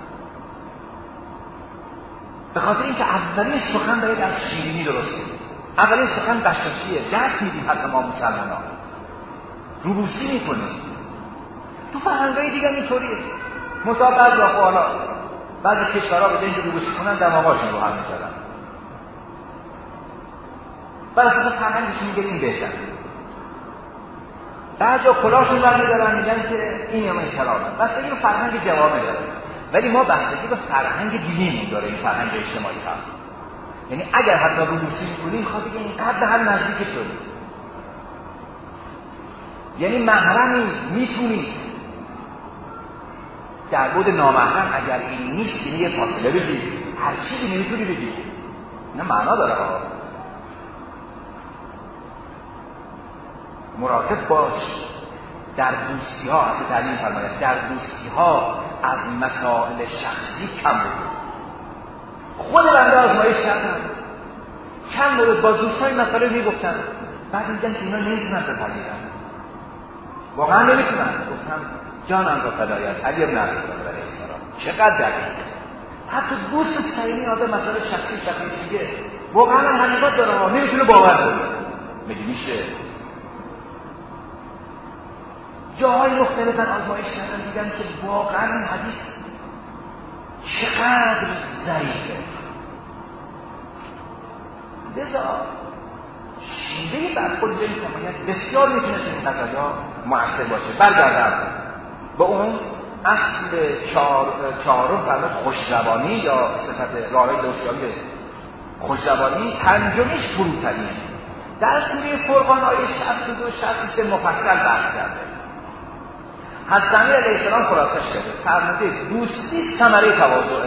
به خاطر اینکه اولین سخن باید از شیرینی درسته. اولین سخن بشاشیه، درک میدیم حتی ما مسلمانان روبوسی میکنیم. تو فرهنگای دیگه اینطوریه. مطابق از حالا بعضی کشورها به اینکه روبوسی کنن دماغاشون رو هم میزدن. بر اساس فرهنگشون میگه این بهتر. بعضی کلاشون برمیدارن میگن که این همه کلامه. بستگی به فرهنگ جوامع داره. ولی ما بستگی به فرهنگ دینیمون داره، این فرهنگ اجتماعی هم. یعنی اگر حتی روبوسی میکنیم خواهد دیگه اینقدر هم نزدیک شدیم. یعنی محرمی میتونید در بود نامحرم اگر این نیست یعنی یه فاصله بگید، هر چیزی نمیتونی بگید. اینا معنا داره ها. مراقب باش در دوستی ها، حتی تعلیم فرماید در دوستی ها از مسائل شخصی کم بگید. خود بنده آزمایش کردن چند مورد با دوستای مسئله میگفتن، بعد میگن که اینا نمیتونن بپذیرن، واقعا نمیتونن. گفتم جانم را فدایت علی ابن ابی طالب علیه السلام چقدر دقیق. حتی دوست صمیمی آدم مسئله شخصی دیگه واقعا هم حقیقت داره، نمیتونه باور کنه. میشه جاهای مختلفن آزمایش کردن دیدن که واقعا این حدیث چقدر ضعیفه. لذا شیوه برخورد باید بسیار میتونه این قضایا مؤثر باشه. برگردم به اون اصل چهارم فرمود خوش‌زبانی یا صفت راهی دوستیابی خوش‌زبانی. پنجمیش فروتنی. در سوره فرقان آیه 62 63 مفصل بحث کرده. حضرت امیر علیه السلام خلاصش کرده. فرموده دوستی ثمره تواضعه.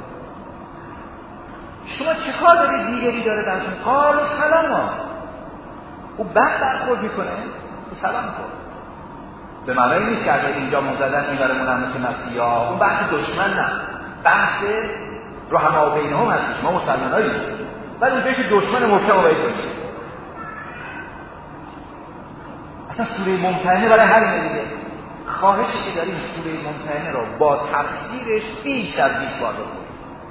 شما چه کار دارید دیگری داره درشون؟ قال سلام. او بد برخورد میکنه سلام کن. به معنی نیست که اگر اینجا مزدن این برمون هم که نفسی ها اون بحث دشمن نه، بحث رحمه و بینه هم هستش. ما مسلمان هاییم ولی اونجایی که دشمن محکم باید باشیم. اصلا سوره ممتحنه برای همینه دیگه. خواهشی که داریم سوره ممتحنه رو با تفسیرش بیش از 20 بار بخونیم.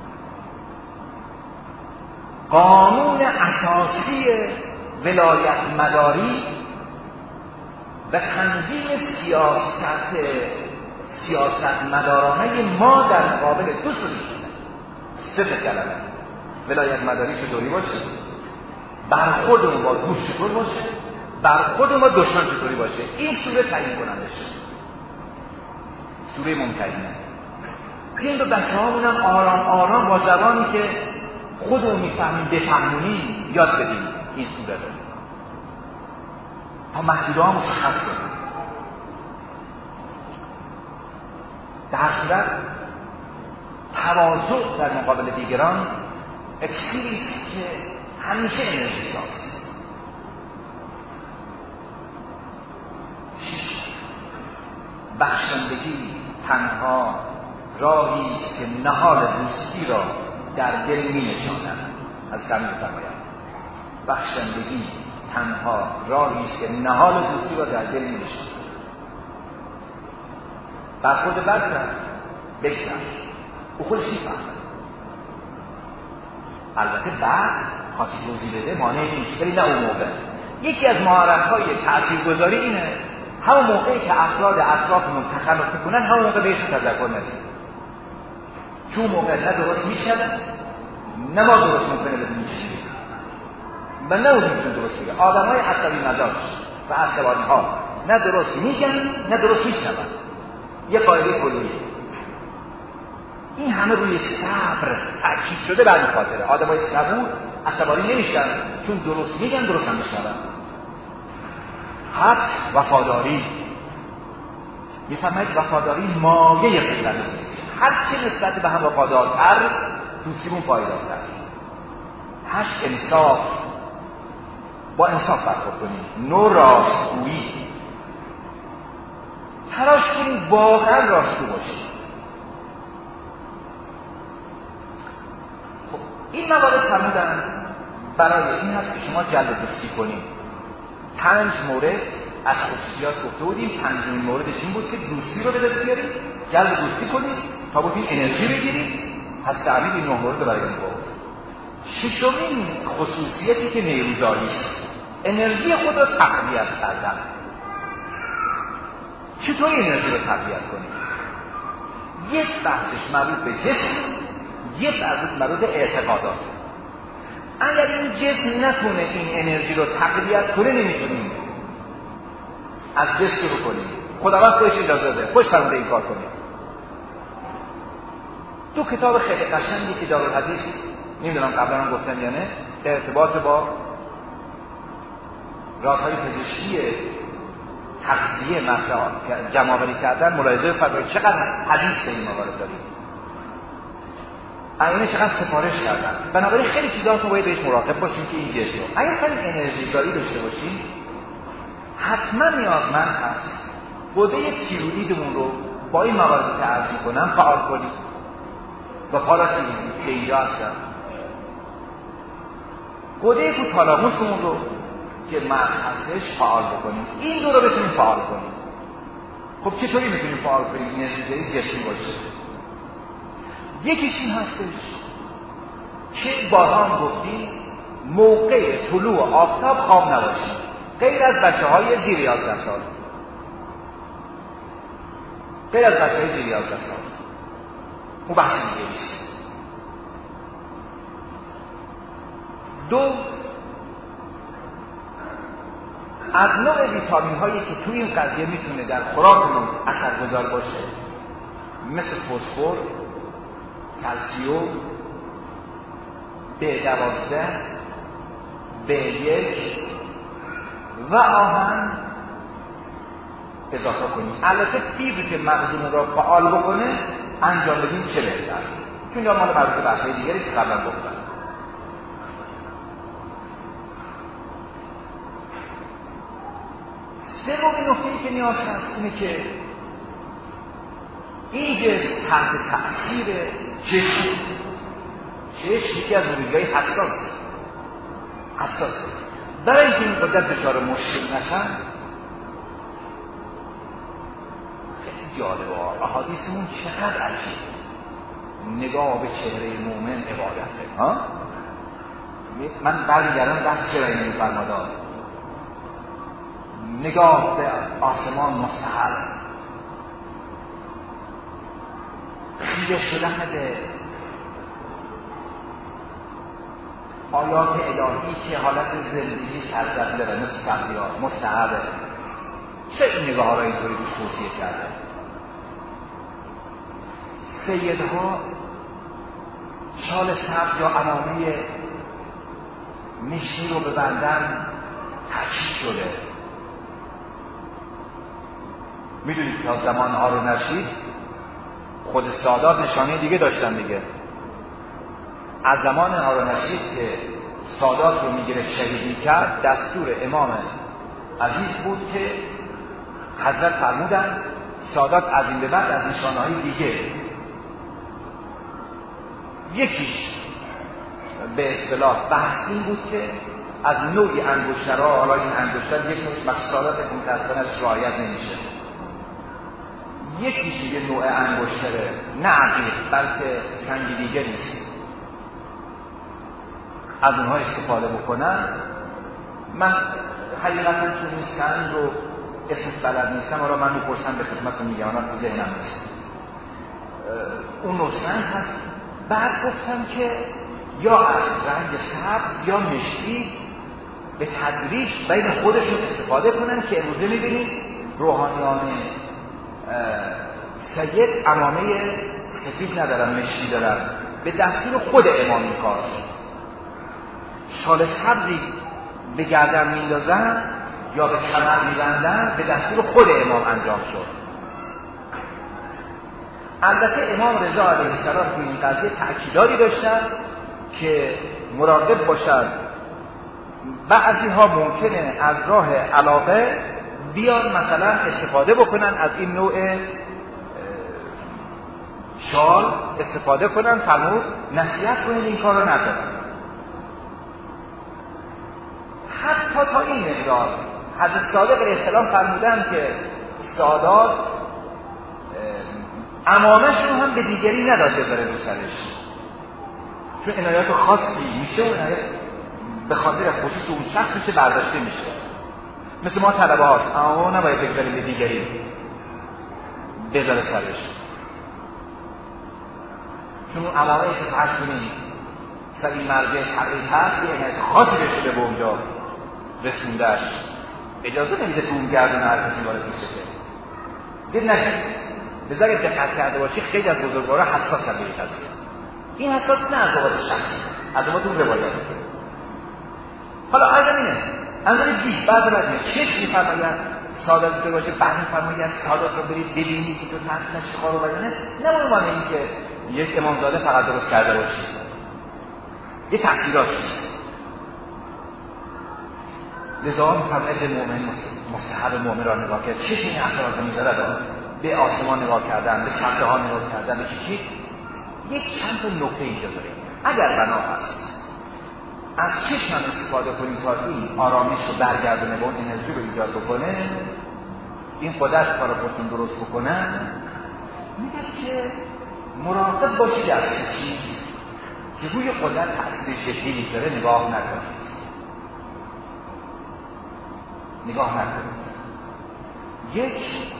قانون اساسی ولایت مداری و تنظیم سیاست مدارانه ما در مقابل دو سه کلمه. ولایت مداری چطوری باشه؟ برخوردمون با دوست چطور باشه؟ برخوردمون با دشمن چطوری باشه؟ این سوره تعیین کننده شه. سوره ممتحنه. این دو بچه ها بودن آرام آرام با زبانی که خودمون میفهمیم بفهمونیم یاد بدیم این سوره رو تا محدوده ها مشخص کنیم. در صورت تواضع در مقابل دیگران اکسیری است که همیشه انرژی ساز. بخشندگی تنها راهی است که نهال دوستی را در دل می نشاند. از کمی بفرمایم بخشندگی تنها راهی است که نهال دوستی را در دل می نشاند. بر خود بگذر بگذر او خودش میفهمد. البته بعد خاصی توضیح بده مانعی نیست، ولی نه اون موقع. یکی از مهارت‌های تاثیرگذاری اینه همون موقعی که افراد اطرافمون تخلف میکنن همون موقع بهشون تذکر ندیم، چون موقع نه درست میشنه نه ما درست ممکنه بدونیم چی میگه و نه اون میتونه درست میگه. آدم‌های عصبی مزاج و عصبانی‌ها نه درست میگن نه درست میشنون. یه قاعده کلیه این همه روی صبر تاکید شده بر این خاطره آدمای صبور عصبانی نمیشن چون درست میگن درست هم میشنون. حق وفاداری میفهمید وفاداری مایه قدرت دوستی. هر چه نسبت به هم وفادارتر دوستیمون پایدارتر. 8 انصاف، با انصاف برخورد کنیم. 9 راستگویی، تلاش کنیم واقعا راستگو باشیم. خب این موارد فرمودن برای این هست که شما جلب دوستی کنیم. 5 مورد از خصوصیات گفته بودیم. 5مین موردش این بود که دوستی رو به دست بیاریم، جلب دوستی کنیم تا بتونیم انرژی بگیریم. پس تعبیر این 9 مورد رو برای این بود. 6مین خصوصیتی که نیروزایی است، انرژی خود رو تقویت کردن. چطور انرژی رو تقویت کنیم؟ یک بحثش مربوط به جسم، یک بحثش مربوط به اعتقادات. اگر این جسم نتونه این انرژی رو تقویت کنه نمیتونیم از جسم شروع کنیم. خداوند خودش اجازه ده، خودش فرموده این کار کنیم. 2 کتاب خیلی قشنگی که دارالحدیث نمیدونم قبلا هم گفتن یا نه، در ارتباط با رازهای پزشکی تغذیه مطرح جمع‌آوری کردن ملاحظه فرمایید چقدر حدیث این موارد داریم. اینه چقدر سفارش کردن. بنابراین خیلی چیزا رو باید بهش مراقب باشیم که این جسم رو اگر خیلی انرژی زایی داشته باشیم حتما نیازمند هست بوده تیروئیدمون رو با این موارد که عرض می‌کنم فعال کنیم و پاراتیروئید هستن. بوده هیپوتالاموسمون رو که مغز هستش فعال بکنیم. این دو رو بتونیم فعال کنیم. خب چطوری میتونیم فعال کنیم انرژی زایی جسمی باشه؟ یکیش این هستش که بارها هم گفتیم موقع طلوع آفتاب خواب نباشیم غیر از بچه‌های زیر 11 سال. غیر از بچه‌های زیر 11 سال اون بحث دیگه نیست. 2 از نوع ویتامین هایی که توی این قضیه میتونه در خوراکمون اثرگذار باشه مثل فسفر، کلسیوم، B12، B1 و آهن اضافه کنیم. البته فیبر که مغزمون را فعال بکنه انجام بدیم چه بهتر، چون یا مال مربوط به بحث‌های دیگری که قبلا گفتم. سومین نکته‌ای که نیاز هست اینه که این جسم تحت تأثیر چشم یکی از موردهای حساسه. برای اینکه این قدرت دچار مشکل نشن خیلی جالبه. احادیثمون چقدر عجیب. نگاه به چهره مومن عبادته. من برمیگردم دست چرا این فرمادار نگاه به آسمان مستحب، خیره شدن به آیات الهی که حالت زندگی سرزنده و مثل تبلیغات مستحبه. چه این نگاه ها را اینطوری توصیه کرده؟ سیدها شال سبز یا عمامه مشکی رو ببندن تاکید شده. میدونید که از زمان هارون الرشید خود سادات نشانه دیگه داشتن دیگه. از زمان هارون الرشید که سادات رو میگرفت شهید میکرد، دستور امام عزیز بود که حضرت فرمودن سادات از این به بعد از نشانه‌های دیگه، یکیش به اصطلاح بحث این بود که از نوعی انگشترها، حالا این انگشتر یک نوعش مقصودات متأسفانه رعایت نمیشه، یکیش یه نوع انگشتره نه عقیق بلکه سنگ دیگه نیست، از اونها استفاده بکنن. من حقیقتا که این سنگ رو اسم بلد نیستم، حالا من میپرسم به خدمتتون میگم، اونم تو ذهنم نیست اون نوع سنگ هست. بعد گفتم که یا از رنگ سبز یا مشکی به تدریج بین خودشون استفاده کنن که امروزه میبینید روحانیان سید عمامه سفید ندارن، مشکی دارن، به دستور خود امام این کار شد. شال سبزی به گردن میندازن یا به کمر میبندن، به دستور خود امام انجام شد. البته امام رضا علیه السلام تو این قضیه تأکیداتی داشتن که مراقب باشد بعضی ها ممکنه از راه علاقه بیان مثلا استفاده بکنن از این نوع شال استفاده کنن، فرمود نصیحت کنید این کار رو نکنن. حتی تا این مقدار حضرت صادق علیه السلام فرمودن که سادات عمامه‌شون هم به دیگری نداد بذاره رو سرش، چون عنایات خاصی میشه و عنایت به خاطر خصوص اون شخص میشه برداشته میشه. مثل ما طلبه هاست، اما نباید بگذاریم به دیگری بذاره سرش، چون اون عمامه‌ای که فرض کنید سر این مرجع تقریب هست یه عنایت خاصی بشه به اونجا رسوندش، اجازه نمیده که اون گردن هر کسی وارد میشه که دید نکنید. بذارید دقت کرده باشی خیلی از بزرگوارا حساس هم به این قضیه. این حساس نه از لحاظ شخصی، از لحاظ اون روایت. حالا آدم اینه از نظر دید بعد چشم می‌فرمایند سادات که باشه، بعد می‌فرمایند سادات رو برید ببینید که تو تحصیلش چه کارو بدونه، نه به عنوان اینکه یک امامزاده فقط درست کرده باشه، یه تأثیراتی لذا می‌فرماید مؤمن مستحب مؤمن را نگاه کرد، چشم این اثرات می‌ذاره به آسمان نگاه کردن، به سبزه ها نگاه کردن، به چیزی. یک چند تا نکته اینجا داریم. اگر بنا هست از چشم استفاده کنیم تا این آرامش رو برگردونه و اون انرژی رو ایجاد بکنه، این قدرت کار خودتون درست بکنن، میگه که مراقب باشید از چیزی که روی قدرت تأثیر جدی میذاره نگاه نکنید. یک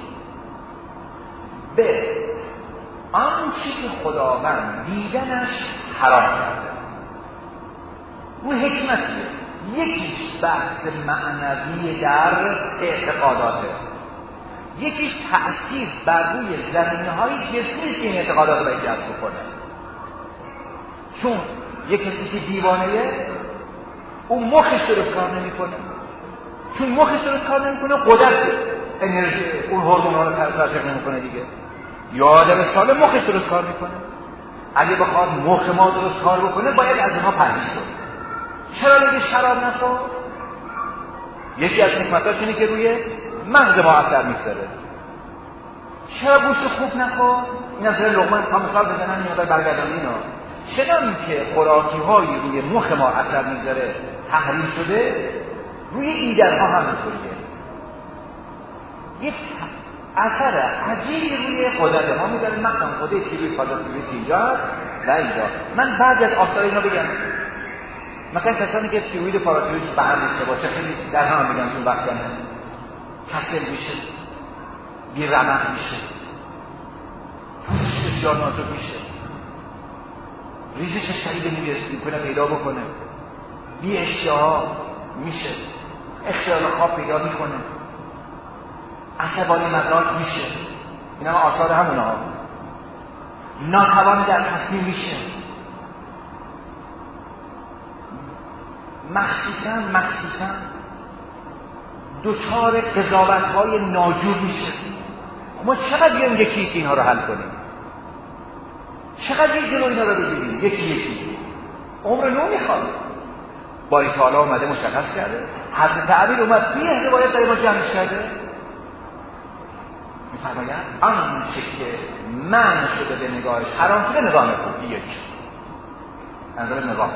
به آنچه که خداوند دیدنش حرام کرده، اون حکمتیه. یکیش بحث معنوی در اعتقاداته، یکیش تأثیر بر روی زمینه‌های جسمی که این اعتقادات رو ایجاد بکنه. چون یک کسی که دیوانه‌ایه اون مخش درست کار نمی‌کنه، چون مخش درست کار نمی‌کنه قدرت انرژی اون هورمون‌ها رو ترشح نمی‌کنه دیگه. یا آدم سالم مخش درست کار میکنه. اگه بخواد مخ ما درست کار بکنه باید از اونها پرهیز کنه. چرا میگه شراب نخور؟ یکی از حکمتاش اینه که روی مغز ما اثر میذاره. چرا گوشت خوب نخور؟ این از لقمه تا مثال بزنن این مقدار برگردونی اینا. چنان که خوراکی های روی مخ ما اثر میذاره تحریم شده، روی ایدرها هم اینطوریه. یک اثر عجیبی روی قدرت ما میذاره، مثلا خودی که روی قدرت روی اینجا و اینجا. من بعضی از آثار اینا بگم، مثلا کسانی که تیروید پاراتیروید بهم ریخته باشه خیلی در هم میگم چون وقتی هم کسل میشه، بی رمق میشه، پوستش بسیار نازک میشه، ریزش شدید میکنه پیدا بکنه، بی اشتها میشه، اختلال خواب پیدا میکنه، عصبانی مدراک میشه. این هم آثار همونه ها. ناتوان در تصمیم میشه، مخصوصا دچار قضاوت‌های ناجور میشه. ما چقدر بیایم یکی اینها رو حل کنیم، چقدر جلو اینا رو بگیریم یکی عمر نو میخواد. باری تعالی اومده مشخص کرده، حضرت علی اومد توی روایت برای ما جمعش کرده، میفرماید آنچه که من شده به نگاهش حرام شده نگاه نکن. یک نظر نگاه.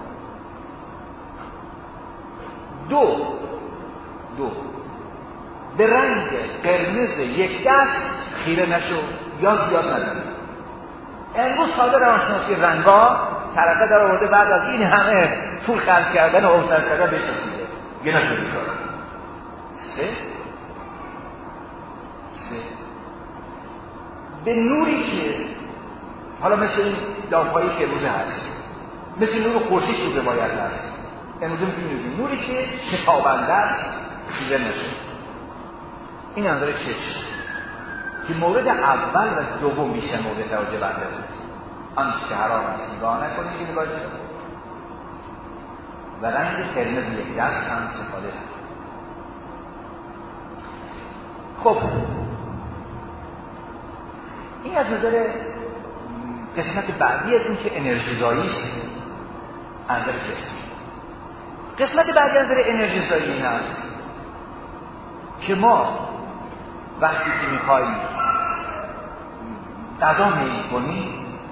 دو به رنگ قرمز یک دست خیره نشو یا زیاد نداره. امروز ساده روانشناسی رنگا طرفه در آورده بعد از این همه پول خرج کردن و اوزن کردن بهش رسیده. یه نشو بیکاره. سه به نوری که حالا مثل این لامپایی که امروزه هست، مثل نور خورشید تو روایت هست، امروزه می‌بینید نوری که شتابنده است خیره نشه. این نظر چشم که مورد اول و دوم میشه مورد توجه بنده بود. آنچه که حرام است نگاه نکنید که نگاه کنید و رنگ قرمز یک دست هم استفاده کنید. خب این از نظر قسمت بعدی از این که انرژی زایی است. از نظر قسمت بعدی از نظر انرژی زایی این است که ما وقتی که میخواییم غذا میل کنیم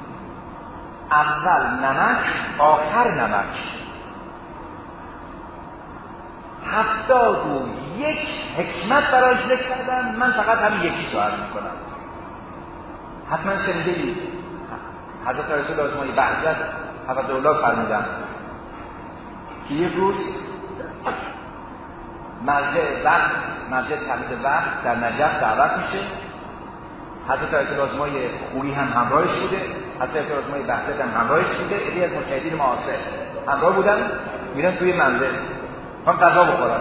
اول نمک آخر نمک 71 حکمت برای ذکر کردن. من فقط همین یکی سوال میکنم. حتما شنیدید حضرت رسول الله اسماعیل بهجت حفظه‌الله فرمودن که یک روز مرجع تبلیغ وقت در نجف دعوت میشه. حضرت رسول الله اسماعیل خوری هم همراهش بوده، حضرت رسول الله اسماعیل بهجت هم همراهش بوده، عده‌ای از مجتهدین معاصر همراه بودن. میرن توی منزل هم غذا بخورن.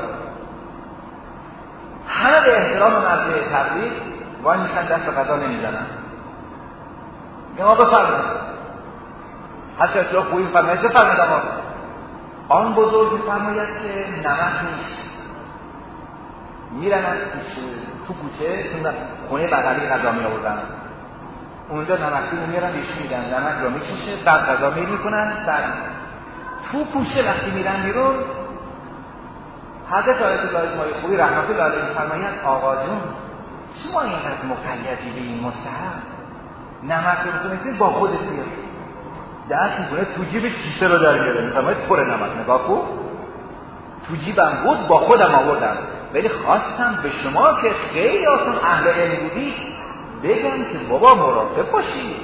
همه به احترام مرجع تبلیغ وای میشن، دست به غذا نمیزنن. ما بفرمایید. حضرت رسول الله خوری فرماید بفرمایید. اما آن بزرگ میفرماید که نمک نیست. میرن از تو کوچه تو خونه بغلی غذا می آوردن، اونجا نمکی رو میارن بهش میدن، نمک رو میچشه، بعد غذا میل میکنن. بعد تو کوچه وقتی میرن بیرون حضرت آیت الله اسماعیل خوری رحمت الله علیه میفرماید آقا جون شما اینقدر مقیدی به این مستحب، نمک رو میتونید با خودت بیاری. دست میکنه تو جیب کیسه رو در میاره، میفرماید پر نمک. نگاه کن تو جیبم بود با خودم آوردم، ولی خواستم به شما که خیلی آسان اهل علم بودید بگم که بابا مراقب باشید.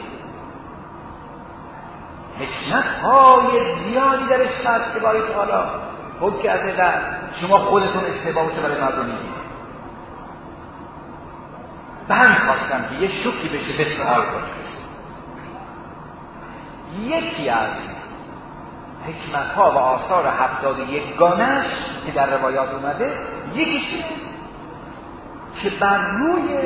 حکمت‌های زیادی درش هست که باری تعالی خود کرده و شما خودتون اشتباه باشه برای مردم میگید. به همین خواستم که یه شوکی بشه به سؤال کنید. یکی از حکمت‌ها و آثار 71 گانش که در روایات اومده، یکیش اینه که بر روی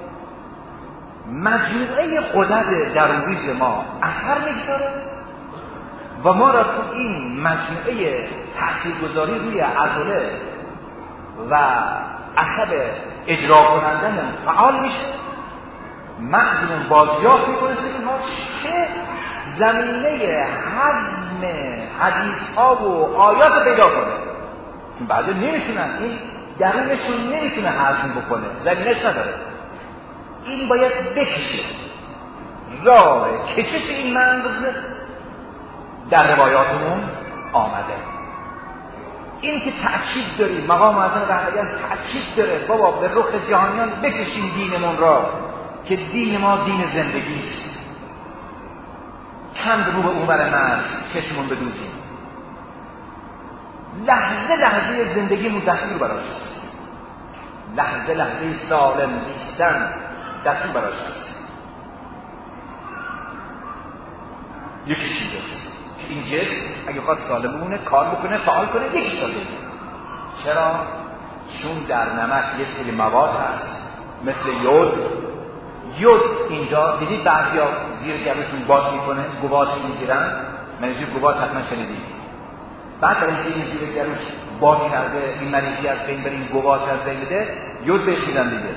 مجموعه قدرت درونی ما اثر میگذاره و ما را تو این مجموعه تاثیرگذاری روی عضله و عصب اجرا کنندن فعال میشه، مغزمون بازیافت میکنه اینها که زمینه هضم حدیث ها و آیات پیدا کنه. چون بعضی نمیتونن، این درونشون نمیتونه هضم بکنه، زمینش نداره. این باید بکشه. راه کشش این مغز در روایاتمون آمده. این که تأکید داریم، مقام اعظم رهبریان تأکید داره بابا به رخ جهانیان بکشیم دینمون را که دین ما دین زندگی است. چند رو به اونور مرز چشمون بدوزیم، لحظه لحظه زندگیمون دستور براش هست، لحظه لحظه سالم زیستن دستور براش هست. یکی چیز است که این جسم اگه خواست سالم بمونه کار بکنه فعال کنه یکی سالم. چرا؟ چون در نمک یه سری مواد هست مثل یود اینجا دیدید بعضیا زیر گلوشون باد میکنه، گواز میگیرن، مریضی گواز حتما شنیدید. بعد برای اینکه این زیر گلوش باد کرده این مریضی از بین بره، این گواز از بین بده، یود بهش میدن دیگه،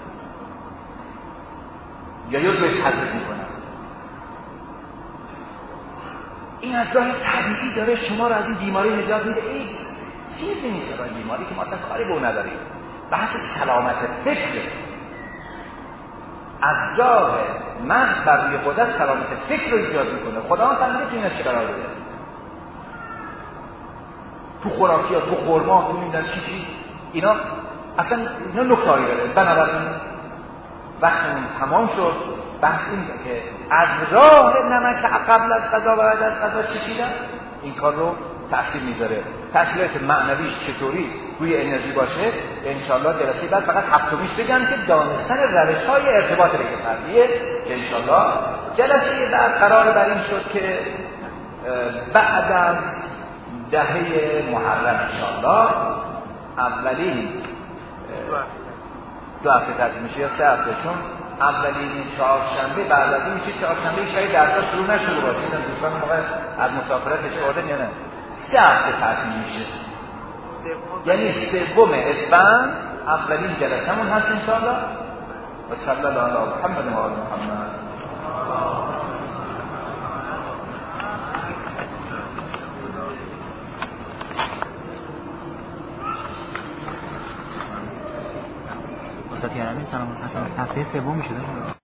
یا یود بهش حذف میکنن. این از راه طبیعی داره شما رو از این بیماری نجات میده. این چیزی نیست برای بیماری که ما اصلا کاری به اون نداریم. بحث سلامت فکر، از راه مغز بر روی قدرت سلامت فکر رو ایجاد میکنه. خدا هم فهمیده که اینا چی قرار بده. تو خوراکیات، تو خرما، تو میدن چی اینا اصلا اینا نکته‌ای داره. بنابراین وقتمون تمام شد. بحث اینه که از راه نمک قبل از غذا و بعد از غذا چشیدن این کار رو تأثیر میذاره. تأثیرات معنویش چطوری روی انرژی باشه انشالله جلسه بعد فقط هفتمیش بگم که دانستن روش‌های ارتباط ریگ فردیه که انشالله جلسه بعد قرار بر این شد که بعد از دهه محرم انشالله اولین 2 هفته تعطیل میشه یا 3 هفته، چون اولین چهارشنبه بعد از این میشه چهارشنبه شاید درس‌ها شروع نشده باشه. این دوستان موقع از مسافرتش آوردن یا نه 3 هفته تعطیل میشه، یعنی 3 اسفند اولین جلسه‌مون هست انشاءالله. و صلی الله علی محمد و آل محمد. استاد کرمی سلام. هفته 3 میشه.